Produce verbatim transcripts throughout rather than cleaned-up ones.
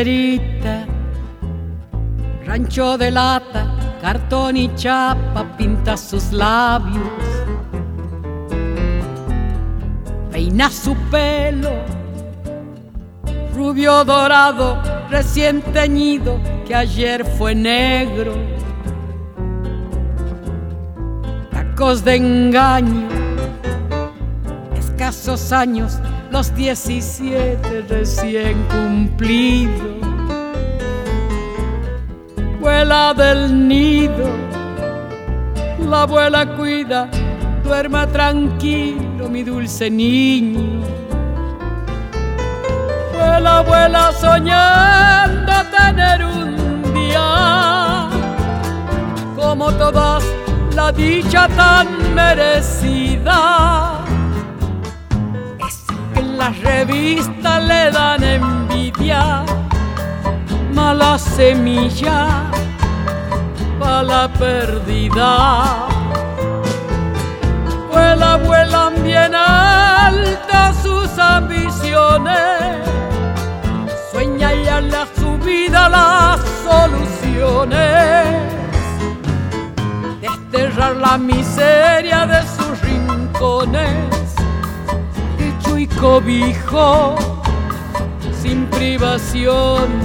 villerita, rancho de lata, cartón y chapa, pinta sus labios, peina su pelo, rubio dorado, recién teñido, que ayer fue negro. Tacos de engaño, escasos años, los diecisiete recién cumplidos. Vuela del nido, la abuela cuida, duerma tranquilo mi dulce niño. Vuela, vuela soñando tener un día como todas, la dicha tan merecida. Es que las revistas le dan envidia, mala semilla pa' la perdida. Vuela, vuelan bien altas sus ambiciones, sueña y a la subida las soluciones, desterrar la miseria de sus rincones, techo y cobijo sin privaciones.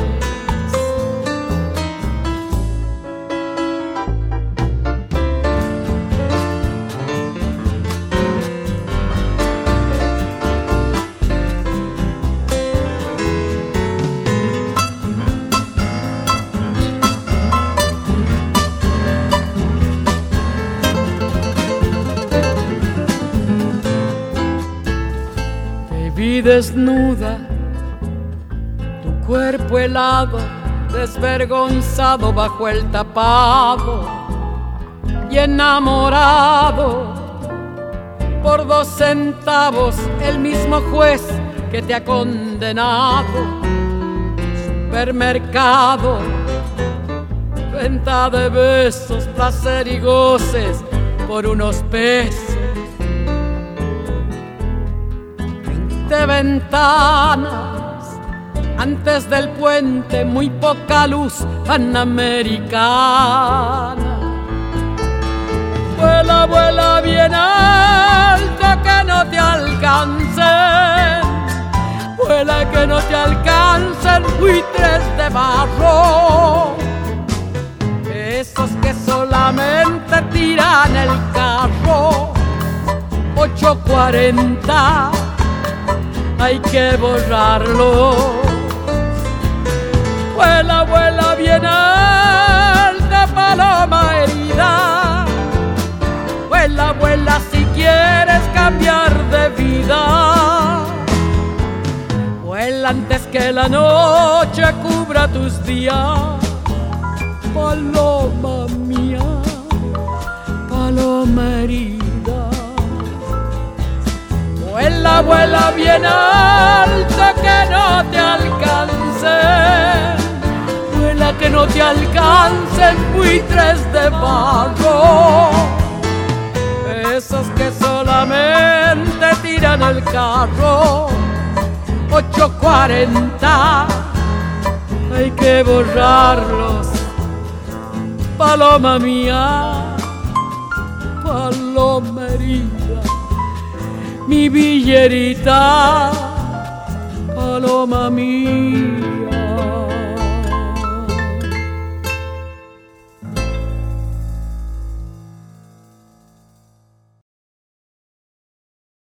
Vi desnuda, tu cuerpo helado, desvergonzado bajo el tapado y enamorado por dos centavos el mismo juez que te ha condenado. Supermercado, venta de besos, placer y goces por unos pesos. De ventanas, antes del puente muy poca luz panamericana. Vuela, vuela bien alto que no te alcancen, vuela que no te alcancen buitres de barro, esos que solamente tiran el carro. Ocho cuarenta hay que borrarlo. Vuela, vuela bien alta paloma herida, vuela, vuela si quieres cambiar de vida. Vuela antes que la noche cubra tus días. Paloma mía, paloma herida. Vuela, vuela bien alto que no te alcancen, vuela que no te alcancen buitres de barro, esos que solamente tiran el carro. Ocho cuarenta hay que borrarlos. Paloma mía, paloma herida, mi villerita, paloma mía.